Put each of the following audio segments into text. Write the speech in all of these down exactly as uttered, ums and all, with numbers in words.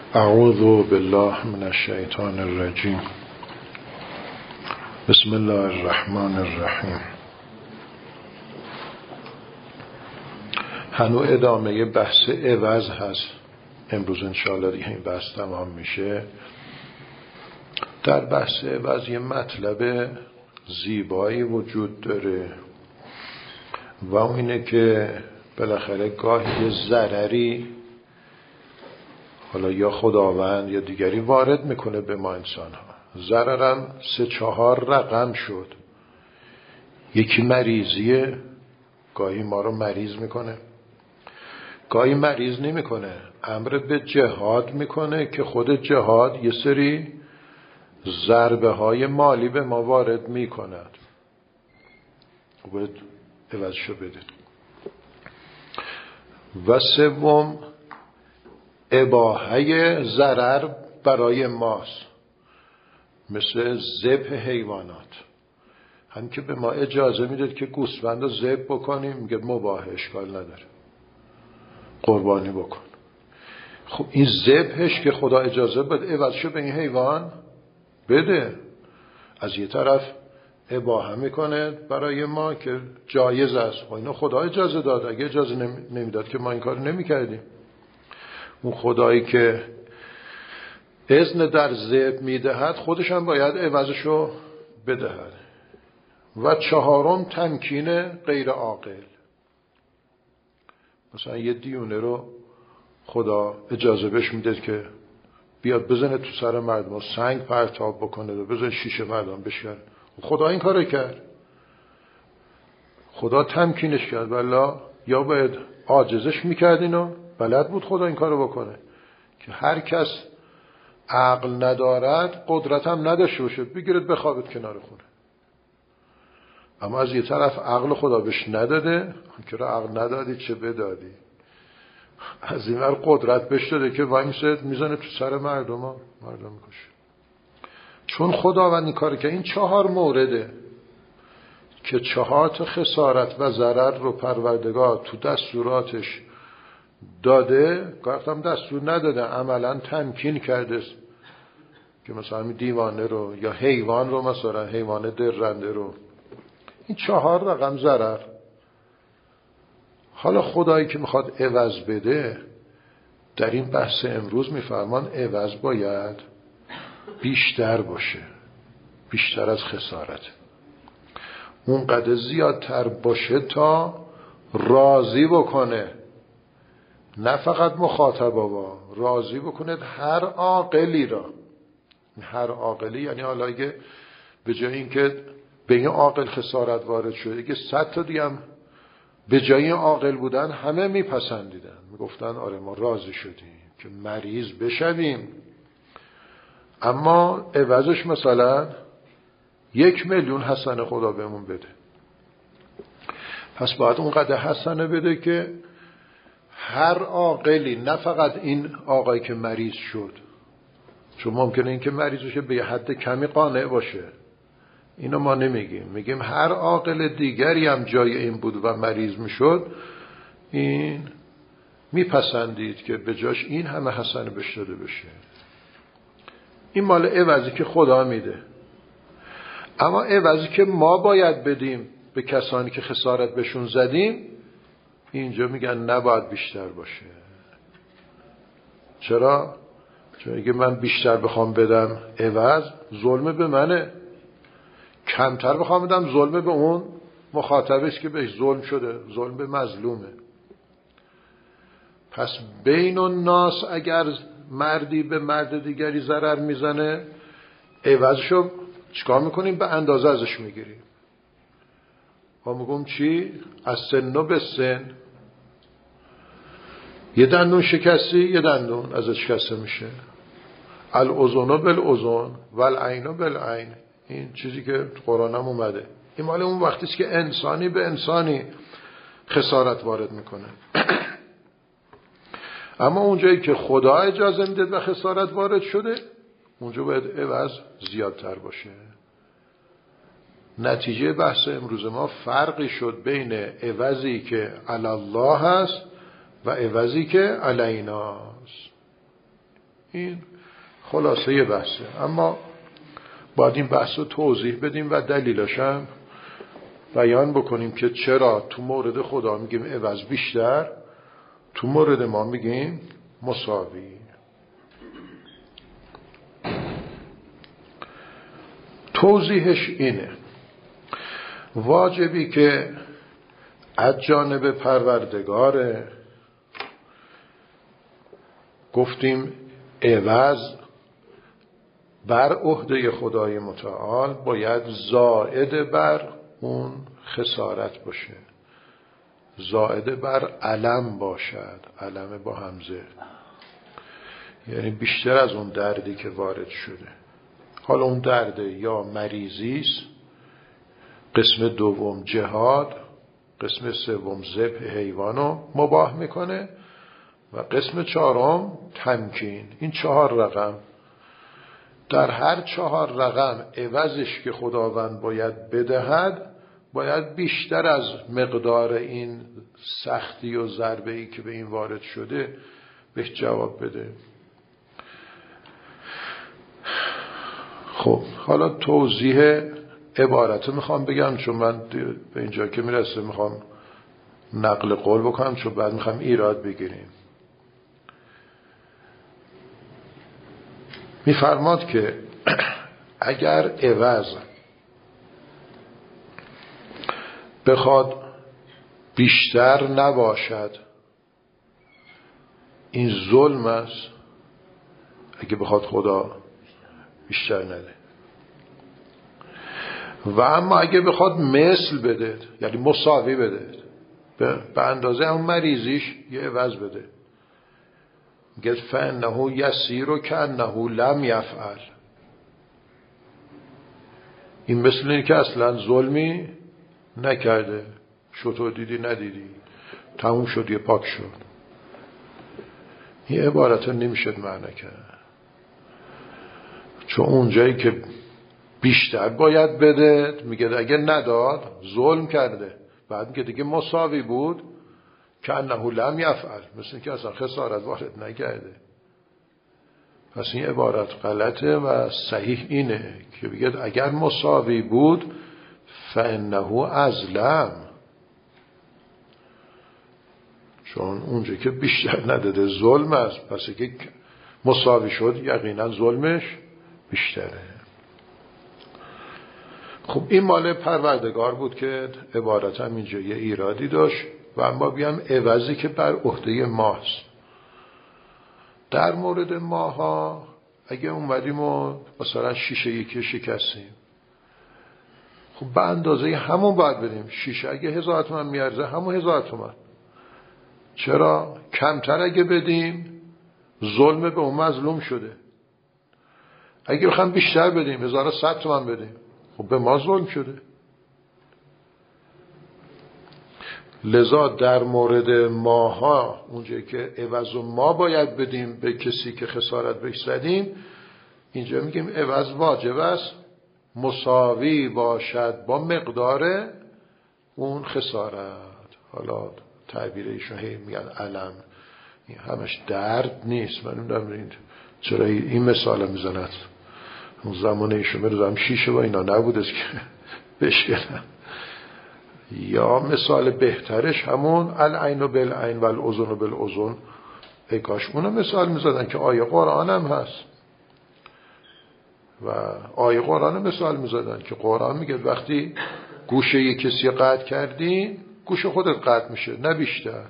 اعوذ بالله من الشیطان الرجیم. بسم الله الرحمن الرحیم. هنوز ادامه بحث عوض هست. امروز انشاءالله دیگه این بحث تمام میشه. در بحث عوض یه مطلب زیبایی وجود داره و اون اینه که بالاخره گاهی یه ضرری، حالا یا خداوند یا دیگری، وارد میکنه به ما انسان ها. ضررم سه چهار رقم شد. یکی مریضیه، گاهی ما رو مریض میکنه، گاهی مریض نمیکنه، امر به جهاد میکنه که خود جهاد یه سری ضربه های مالی به ما وارد میکند. باید عوضشو بدید. و سوم اباحه ضرر برای ماست، مثل ذبح حیوانات. هم که به ما اجازه میداد که گوسفند رو ذبح بکنیم، میگه مباح، اشکال نداره، قربانی بکن. خب این ذبحش که خدا اجازه بده، عوضشو به این حیوان بده. از یه طرف اباحه میکنه برای ما که جایز است، و اینو خدا اجازه داد. اگه اجازه نمیداد که ما این کار نمیکردیم. اون خدایی که اذن در ذبح میدهد، خودش هم باید عوضشو بدهد. و چهارم تمکین غیر عاقل. مثلا یه دیونه رو خدا اجازه بهش میده که بیاد بزنه تو سر مردم و سنگ پرتاب بکنه و بزنه شیشه مردم بشکن. خدا این کارو کرد، خدا تمکینش کرد. والا یا باید عاجزش میکرد، اینو بلد بود خدا این کارو بکنه که هر کس عقل ندارد، قدرت هم نداشته باشه، بگیرد بخوابید کنار خونه. اما از یه طرف عقل خدا بهش نداده، که را عقل ندادی چه بدادی. از این ور قدرت بهش داده که وای میسه میزنه تو سر مردم ها، مردم میکشه. چون خداوند این کار که این چهار مورده که چهار تا خسارت و ضرر رو پروردگار تو دستوراتش داده، گفتم دستور نداده، عملا تمکین کرده که مثلا دیوانه رو یا حیوان رو، مثلا حیوان درنده رو، این چهار رقم ضرر. حالا خدایی که میخواد عوض بده، در این بحث امروز میفرمان عوض باید بیشتر باشه، بیشتر از خسارت، اونقدر زیادتر باشه تا راضی بکنه، نه فقط مخاطبا، راضی بکنه هر عاقلی را. هر عاقلی یعنی حالا اگه به جای اینکه به این عاقل خسارت وارد شده، اگه صد تا دیگه هم به جای این عاقل بودن، همه میپسندیدن، میگفتن آره ما راضی شدیم که مریض بشویم، اما عوضش مثلا یک میلیون حسنه خدا بهمون بده. پس باید اونقدر حسنه بده که هر عاقلی، نه فقط این آقایی که مریض شد، چون ممکنه این که مریض بشه به حد کمی قانع باشه، اینو ما نمیگیم، میگیم هر عاقل دیگری هم جای این بود و مریض میشد، این میپسندید که به جاش این همه حسنه بهش داده بشه. این مال عوضی که خدا میده. اما عوضی که ما باید بدیم به کسانی که خسارت بهشون زدیم، اینجا میگن نباید بیشتر باشه. چرا؟ چون اگه من بیشتر بخوام بدم عوض، ظلم به منه. کمتر بخوام بدم، ظلم به اون مخاطبش که بهش ظلم شده، ظلم به مظلومه. پس بین الناس اگر مردی به مرد دیگری ضرر میزنه، عوضشو چیکار میکنیم؟ به اندازه ازش میگیریم. ما میگم چی؟ از سن و به سن. یه دندون شکستی، یه دندون ازش شکسته میشه. الاذن بالاذن والعین بالعین. این چیزی که قرآن هم اومده. این مال اون وقتیست که انسانی به انسانی خسارت وارد میکنه. اما اونجایی که خدا اجازه میده و خسارت وارد شده، اونجا باید عوض زیادتر باشه. نتیجه بحث امروز ما فرقی شد بین عوضی که علی الله هست و عوضی که علینا است. این خلاصه بحثه. اما باید این بحث رو توضیح بدیم و دلیلش هم بیان بکنیم که چرا تو مورد خدا میگیم عوض بیشتر، تو مورد ما میگیم مساوی. توضیحش اینه: واجبی که از جانب پروردگاره، گفتیم عوض بر عهده خدای متعال باید زائد بر اون خسارت باشه، زائد بر علم باشد، علم با همزه، یعنی بیشتر از اون دردی که وارد شده. حالا اون درد یا مریضیست، قسم دوم جهاد، قسم سوم ذبح حیوانو مباح میکنه و قسم چهارم تمکین. این چهار رقم، در هر چهار رقم عوضش که خداوند باید بدهد باید بیشتر از مقدار این سختی و ضربه‌ای که به این وارد شده بهش جواب بده. خب حالا توضیح عبارت میخوام بگم، چون من به اینجا که میرسه میخوام نقل قول بکنم، چون بعد میخوام ایراد بگیریم. میفرماد که اگر عوض بخواد بیشتر نباشد این ظلم است، اگه بخواد خدا بیشتر نده. و اما اگه بخواد مثل بده، یعنی مساوی بده، به اندازه اون مریضیش یه عوض بده، میگه فانه یسیر کانه لم یفعل. این مثل اینه که اصلا ظلمی نکرده، شطور دیدی ندیدی، تموم شد، یه پاک شد. این عبارت رو نمیشد معنی کرد، چون اونجایی که بیشتر باید بده میگه اگه نداد ظلم کرده، بعد میگه دیگه مساوی بود که انه لم یفعل، مثل این که اصلا خسارت وارد نکرده. پس این عبارت غلطه و صحیح اینه که بگه اگر مساوی بود فانه ازلم، چون اونجا که بیشتر نداده ظلم است، پس که مساوی شد یقینا ظلمش بیشتره. خب این مال پروردگار بود که عبارت هم اینجا یه ایرادی داشت. و اما بیام عوضی که بر عهده ماست. در مورد ماها اگه اومدیم و مثلا شیشه یکی شکستیم، خب به اندازه همون باید بدیم. شیشه اگه هزار تومن میارزه همون هزار تومن. چرا؟ کمتر اگه بدیم ظلم به اون مظلوم شده. اگه بخوام بیشتر بدیم، هزار و صد تومن بدیم، خب به ما ظلم شده. لذا در مورد ماها اونجایی که عوض ما باید بدیم به کسی که خسارت بهش زدیم، اینجا میگیم عوض واجب است مساوی باشد با مقدار اون خسارت. حالا تعبیر ایشون هی میگن علم، این همش درد نیست. من نمیدونم چرا این مثال میزند. اون زمان ایشون میرزم شیشه و اینا نبودست که بشکنن. یا مثال بهترش همون العین بالعین و الاذن بالاذن، ای کاش اونو مثال میزدن که آیه قرآن هم هست. و آیه قرآن مثال میزدن که قرآن میگه وقتی گوشه یک کسی قطع کردی گوش خودت قطع میشه، نه بیشتر.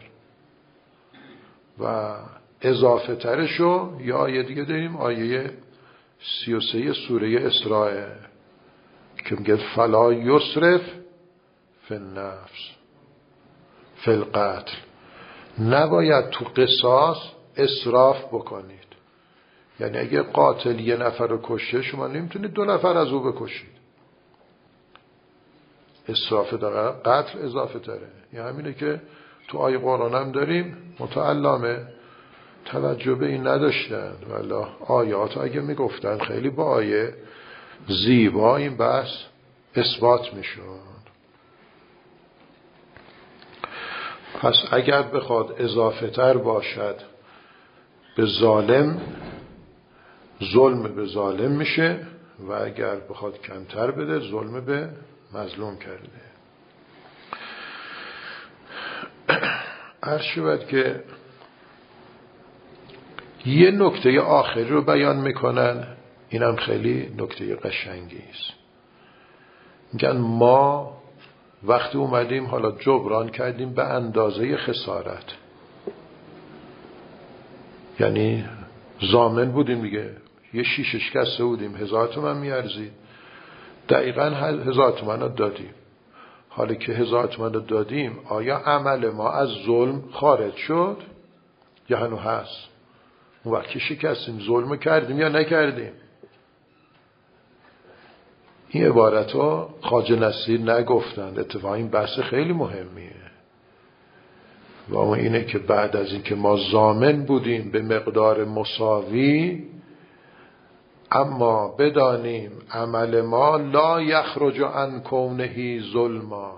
و اضافه ترشو یا آیه دیگه داریم، آیه سی و سه سوره اسراء که میگه فلا یسرف فی النفس فی القتل، نباید تو قصاص اسراف بکنید. یعنی اگه قاتل یه نفر رو کشه، شما نمیتونید دو نفر از او بکشید. اسراف در قتل اضافه تره. یعنی همینه که تو آیه قرآن هم داریم. متعلمه توجه به این نداشتن، ولی آیات اگه میگفتن خیلی با آیه زیبا این بحث اثبات میشد. پس اگر بخواد اضافه تر باشد به ظالم، ظلم به ظالم میشه و اگر بخواد کمتر بده ظلم به مظلوم کرده. عرض شود که یه نکته آخری رو بیان میکنن، اینم خیلی نکته قشنگی است. میگن ما وقتی اومدیم حالا جبران کردیم به اندازه خسارت، یعنی ضامن بودیم دیگه، یه شیشه شکسته بودیم هزار تومن میارزید، دقیقا هزار تومن رو دادیم. حالا که هزار تومن رو دادیم آیا عمل ما از ظلم خارج شد یا هنو هست؟ اون وقت که شکستیم ظلم کردیم یا نکردیم؟ این عبارت ها خواجه نصیر نگفتند. اتفاقا این بحث خیلی مهمیه و اون اینه که بعد از این که ما ضامن بودیم به مقدار مساوی، اما بدانیم عمل ما لا یخرج عن کونه ظلما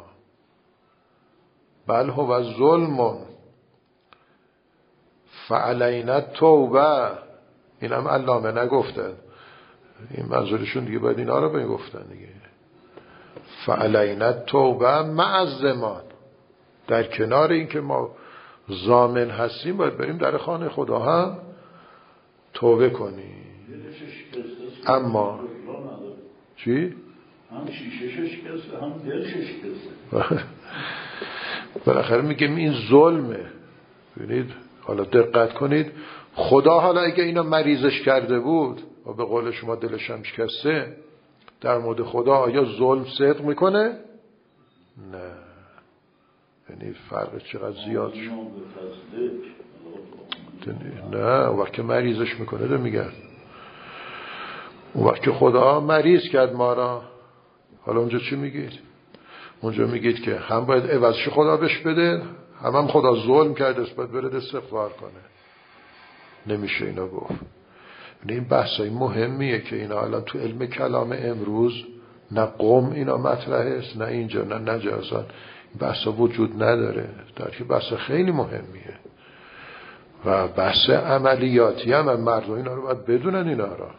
بل هو ظلم فعلینا توبه. این هم علامه نگفتن، این منظورشون دیگه باید اینا رو باید گفتن دیگه. فعلینا توبه مع الضمان، در کنار این که ما ضامن هستیم باید بریم در خانه خدا هم توبه کنیم. اما چی؟ هم شیشه شکسته هم دل شکسته. بالاخره میگم این ظلمه. ببینید حالا دقت کنید، خدا حالا اگه اینا مریضش کرده بود و به قول شما دلش هم شکسته، در مورد خدا آیا ظلم صدق میکنه؟ نه. یعنی فرق چقدر زیاد شد. نه اون وقت که مریضش میکنه ده میگن، اون وقت که خدا مریض کرد ما را، حالا اونجا چی میگید؟ اونجا میگید که هم باید عوضش خدا بهش بده، هم هم خدا ظلم کرده است باید برد استغفار کنه. نمیشه اینا گفت. این بحثای مهمیه که اینا الان تو علم کلام امروز نه قم اینا مطرحه است، نه اینجا نه نجازان، این بحثا وجود نداره، در که بحث خیلی مهمیه و بحث عملیاتی هم مردم اینا رو باید بدونن اینا را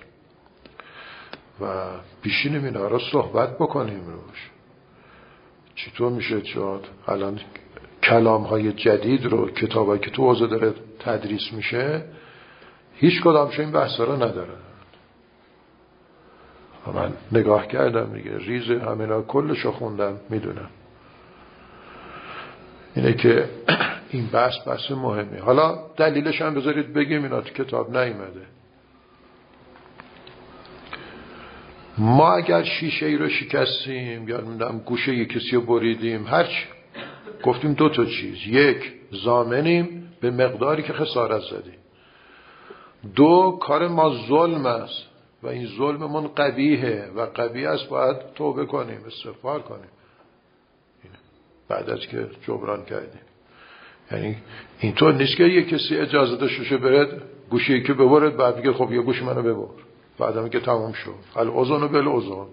و بیشینیم اینا را صحبت بکنیم روش. چطور میشه شد الان کلام های جدید رو، کتاب هایی که تو حوزه داره تدریس میشه، هیچ کدامش این بحث رو ندارن. من نگاه کردم دیگه، ریز همینا کلشو خوندم، میدونم اینه که این بحث بحث مهمی. حالا دلیلش هم بذارید بگیم، اینا تو کتاب نیامده. ما اگر شیشه ای رو شکستیم یا نمیدونم گوشه یک کسی رو بریدیم، هرچی گفتیم دو تا چیز، یک ضامنیم به مقداری که خسارت زدیم، دو کار ما ظلم است و این ظلممون قبیحه و قبیح است، باید توبه کنیم، استغفار کنیم بعد از که جبران کردیم. یعنی اینطور نیست که یک کسی اجازه داشته برد گوشه ای که ببرد بعد بگه خب یه گوش منو ببر، بعد هم که تمام شد الاذن بالاذن.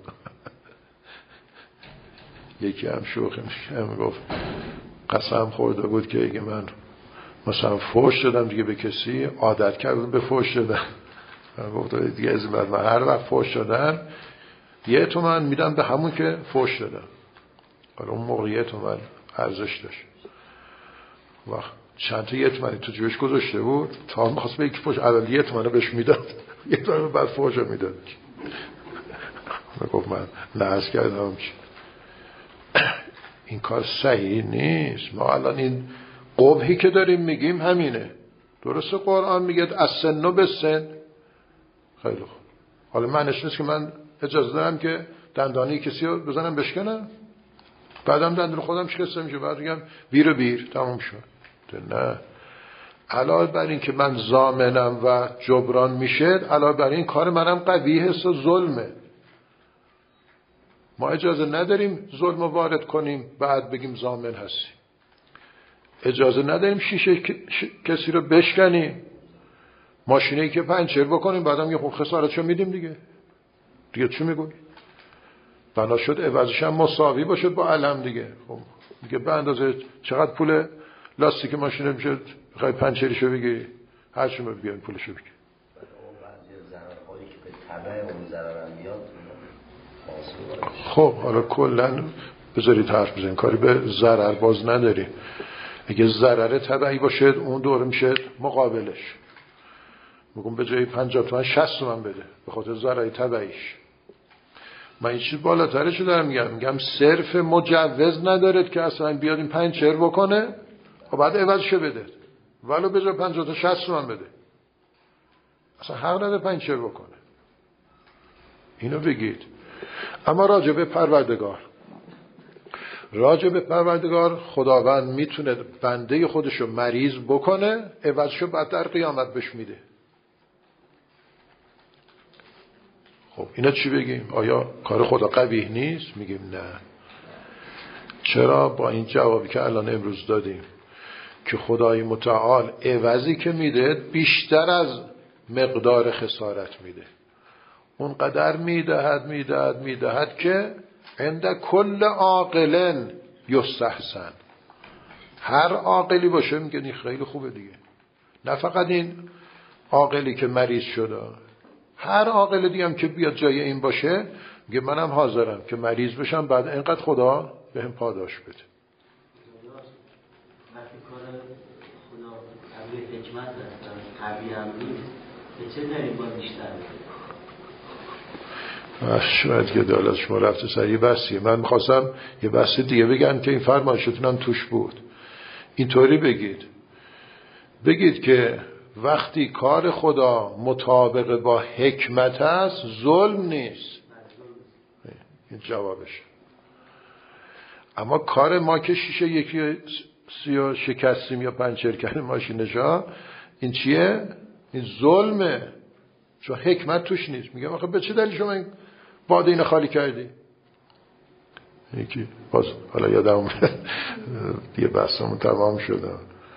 یکی هم شوخی میشه گفت قسم خورده بود که اگه من مثلا فحش دادم دیگه به کسی، عادت کردم به فحش دادم، من گفتم دیگه از بعد من هر وقت فحش دادم یه تومن میدم به همون که فحش دادم. حالا اون موقع یه تومن ارزش داشت، وقت چند تا یه تومنی تو جیبش گذاشته بود، تا هم خواست به یکی فحش اول یه تومن رو بهش میداد، یه تومن بعد فحش رو میداد. من گفت من نحس کردم چی این کار صحیح نیست. ما الان این قبحی که داریم میگیم همینه. درسته قرآن میگه از سن به سن، خیلی خوب، حالا معنیش نیست که من اجازه دارم که دندانی کسی رو بزنم بشکنم، بعدم دندون خودم شکسته میشه بعد میگم بیر و بیر تموم شد. نه، علاوه بر این که من ضامنم و جبران میشه، علاوه بر این کار منم قبیح است و ظلمه. ما اجازه نداریم ظلم وارد کنیم بعد بگیم ضامن هستیم. اجازه نداریم شیشه کسی رو بشکنیم، ماشینی که پنچر بکنیم بعدم یه خب خسارتشو میدیم دیگه. دیگه چی میگویی؟ بنا شد عوضش هم مساوی باشه با علم دیگه. خب دیگه به اندازه چقدر پول لاستیک ماشین میشه بخوای پنچریشو بگیری، هر چی بگیرین پولشو بگیر. ضررهایی که به تبع اون ضرر هم بیاد خب حالا کلا بذارید حرف بزنیم، کاری به ضرر باز نداریم. اگه ضرر تبعی باشه اون دور میشه مقابلش، میگم به جای پنجاه تومن شصت تومن بده به خاطر ضرر تبعیش. من این چیز بالاترشو دارم میگم، میگم صرف مجوز ندارد که اصلا بیاد این پنج چهر بکنه و بعد عوضشو بده، ولو به جای پنجاه تا شصت تومن بده، اصلا حق نداره پنج چهر بکنه. اینو بگید. اما راجع به پروردگار، راجع به پروردگار خداوند میتونه بنده خودشو مریض بکنه، عوضشو بعد در قیامت بهش میده. خب اینا چی بگیم؟ آیا کار خدا قبیح نیست؟ میگیم نه. چرا؟ با این جوابی که الان امروز دادیم که خدای متعال عوضی که میده بیشتر از مقدار خسارت میده، اون قدر میدهد میدهد میدهد که عند کل عاقل یستحسن. هر عاقلی باشه میگه این خیلی خوبه دیگه، نه فقط این عاقلی که مریض شده، هر عاقل دیگه هم که بیاد جای این باشه میگه منم حاضرم که مریض بشم بعد اینقدر خدا بهم پاداش بده. وقتی کار خدا قبیل حکمت هست قبیل هم نیست، به چه دلیل باید بیشتر بده؟ شاید که دولت شما رفته سر یه بحثیه. من میخواستم یه بحث دیگه بگم که این فرمایشتونم توش بود. اینطوری بگید بگید که وقتی کار خدا مطابق با حکمت است ظلم نیست. این جوابش. اما کار ما که شیشه یکی سیاه شکستیم یا پنچر کردیم ماشینشا، این چیه؟ این ظلمه، چون حکمت توش نیست. میگم آخه به چه دلیل شما این باده اینو خالی کردی؟ یکی باز حالا یادم دیگه بحثمون تمام شده.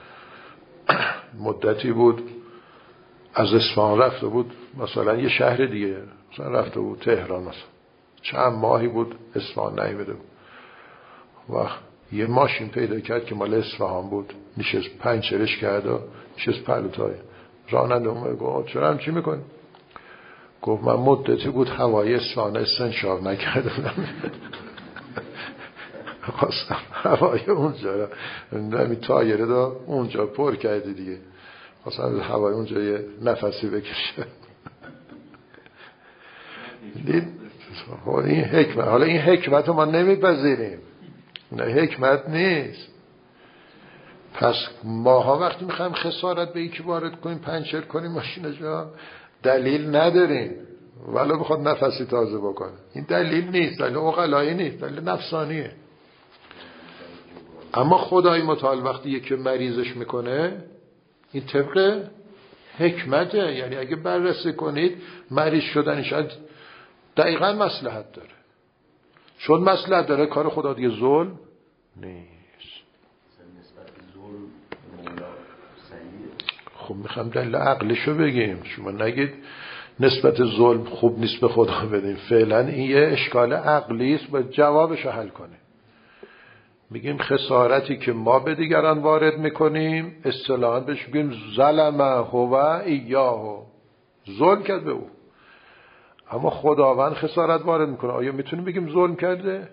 مدتی بود از اصفهان رفته بود مثلا یه شهر دیگه، مثلا رفته بود تهران، مثلا چند ماهی بود اصفهان نیامده بود و یه ماشین پیدا کرد که مال اصفهان بود، نشست پنچرش کرد و نشست پلوتای راننده اومد گفت چرا همچی میکنی؟ گفت من مدتی بود هوای اصفهان استنشاق نکردم خواستم هوای اونجا نمی تایره دا اونجا پر کردی دیگه، خواستم هوای اونجا یه نفسی بکشه. دید این حکمت. حالا این حکمت رو ما نمیپذیریم، نه حکمت نیست. پس ماها وقتی میخوایم خسارت به یکی وارد کنیم پنچر کنیم ماشین جا دلیل نداریم ولو بخواد نفسی تازه بکنه، این دلیل نیست، دلیل عقلایی نیست، دلیل نفسانیه. اما خدای متعال وقتی یکی مریضش میکنه این طبق حکمته، یعنی اگه بررسی کنید مریض شدن شاید دقیقا مصلحت داره، چون مصلحت داره کار خدا دیگه ظلم نیست. خب میخوام دلیل عقلشو بگیم، شما نگید نسبت ظلم خوب نیست به خدا بدیم. فعلا این یه اشکال عقلی است، باید جوابشو حل کنیم. میگیم خسارتی که ما به دیگران وارد میکنیم اصطلاحاً بهش میگیم ظلمه هو ایاه، ظلم کرد به او. اما خداوند خسارت وارد میکنه، آیا میتونیم بگیم ظلم کرده؟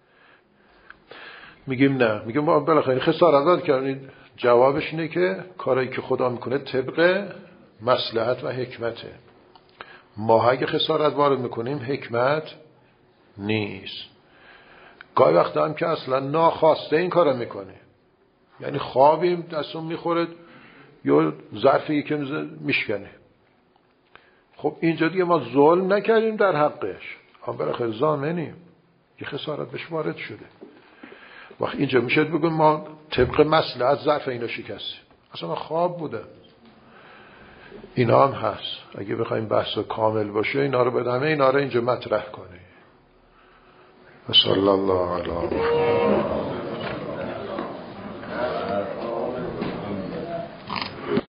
میگیم نه. میگیم ما بالاخره خسارت وارد کردیم. جوابش اینه که کارایی که خدا میکنه طبق مصلحت و حکمته. ما اگه خسارت وارد میکنیم حکمت نیست. گاهی وقتا هم که اصلا ناخواسته این کارو میکنه، یعنی خوابیم دستون میخوره یا ظرفی که میشکنه. خب اینجا دیگه ما ظلم نکردیم در حقش، اما بالاخره ضامنیم یه خسارت بهش وارد شده. وقت اینجا میشه بگیم ما طبق مصلحت ظرف اینو شکستیم، اصلا ما خواب بوده. اینا هم هست. اگه بخوایم بحث کامل باشه اینا رو بدمه، اینا رو اینجا مطرح کنه. صلی الله علیه و